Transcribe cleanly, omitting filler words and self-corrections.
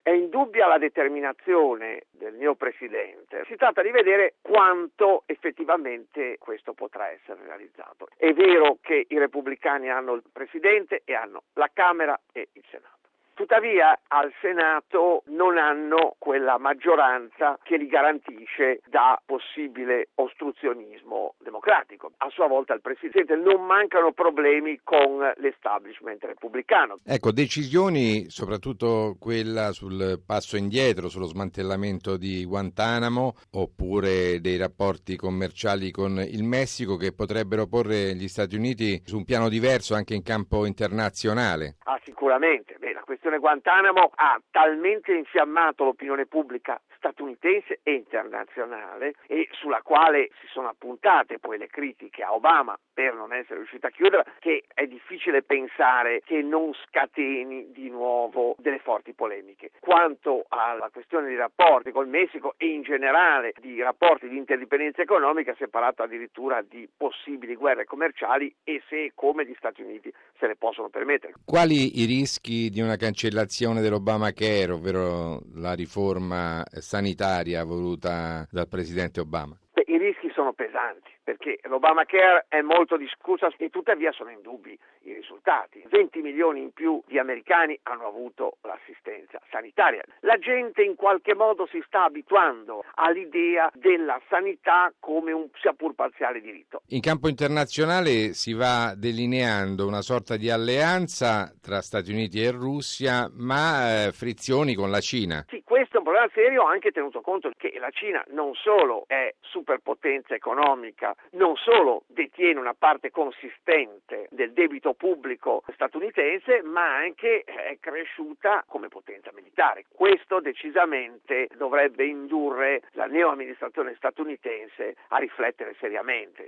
È indubbia la determinazione del mio Presidente. Si tratta di vedere quanto effettivamente questo potrà essere realizzato. È vero che i repubblicani hanno il Presidente e hanno la Camera e il Senato. Tuttavia al Senato non hanno quella maggioranza che li garantisce da possibile ostruzionismo democratico. A sua volta al Presidente non mancano problemi con l'establishment repubblicano. Ecco, decisioni, soprattutto quella sul passo indietro, sullo smantellamento di Guantanamo, oppure dei rapporti commerciali con il Messico, che potrebbero porre gli Stati Uniti su un piano diverso anche in campo internazionale. Sicuramente. La questione Guantanamo ha talmente infiammato l'opinione pubblica statunitense e internazionale, e sulla quale si sono appuntate poi le critiche a Obama per non essere riuscito a chiuderla, che è difficile pensare che non scateni di nuovo delle forti polemiche. Quanto alla questione dei rapporti col Messico e in generale di rapporti di interdipendenza economica, si è parlato addirittura di possibili guerre commerciali e se e come gli Stati Uniti se le possono permettere. Quali i rischi di una cancellazione dell'Obamacare, ovvero la riforma sanitaria voluta dal presidente Obama? I rischi sono pesanti, perché l'Obamacare è molto discussa e tuttavia sono indubbi i risultati. 20 milioni in più di americani hanno avuto l'assistenza sanitaria. La gente in qualche modo si sta abituando all'idea della sanità come un sia pur parziale diritto. In campo internazionale si va delineando una sorta di alleanza tra Stati Uniti e Russia, ma frizioni con la Cina. Sì, questo è un problema serio, anche tenuto conto che la Cina non solo è superpotenza economica, non solo detiene una parte consistente del debito pubblico statunitense, ma anche è cresciuta come potenza militare. Questo decisamente dovrebbe indurre la neoamministrazione statunitense a riflettere seriamente.